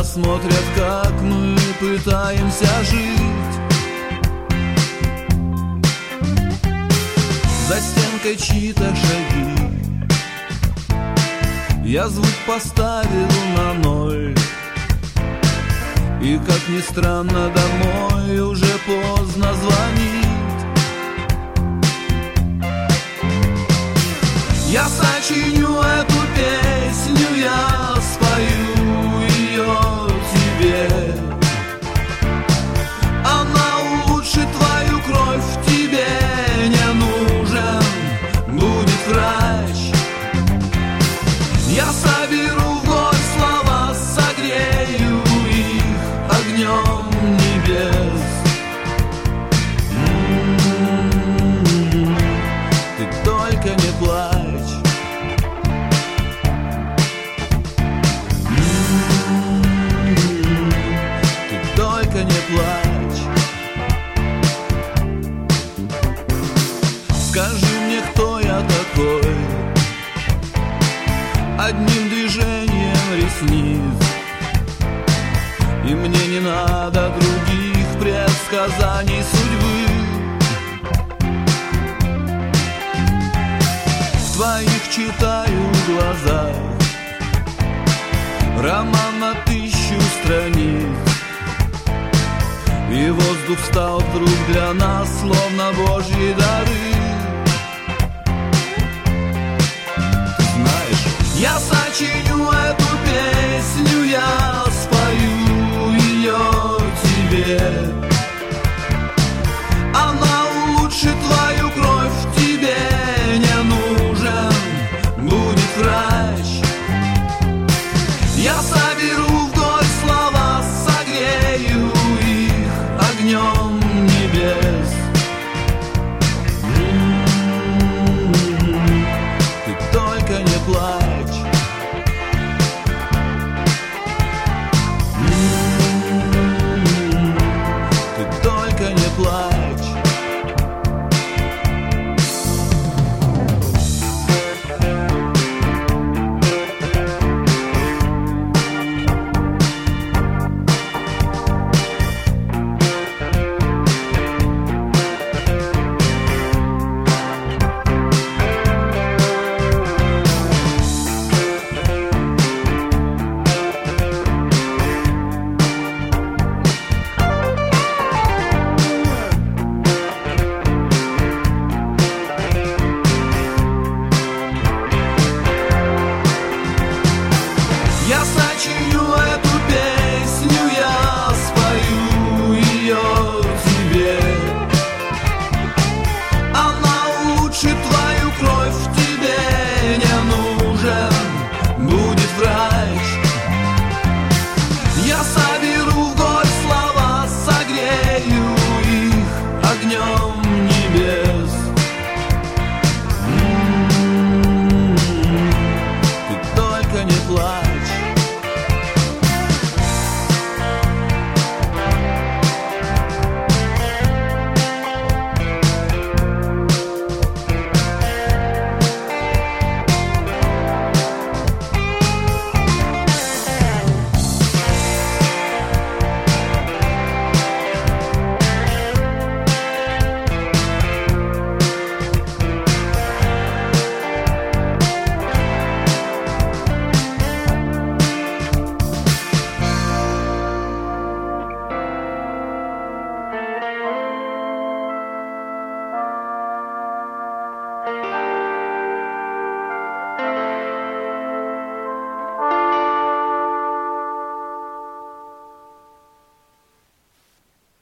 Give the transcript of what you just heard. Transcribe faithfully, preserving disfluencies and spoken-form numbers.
глаза смотрят, как мы пытаемся жить. За стенкой чьи-то шаги. Я звук поставил на ноль. И, как ни странно, домой уже поздно звонить. Я сочиню эту песню, я спою ее тебе. Она улучшит твою кровь, тебе не нужен будет врач. Я соберу вновь слова, согрею их огнем небес. М-м-м, ты только не плачь. М-м-м, ты только не плачь. Скажи мне, кто я такой? Одним движением ресниц. И мне не надо других предсказаний судьбы. В твоих читаю глазах роман на тысячу страниц. И воздух стал вдруг для нас словно божьи дары. Я сочиню эту песню, я спою ее тебе. Она улучшит твою кровь, тебе не нужен будет врач. Я соберу вдоль слова, согрею их огнем небес. М-м-м, ты только не плачь. Ты только не плачь.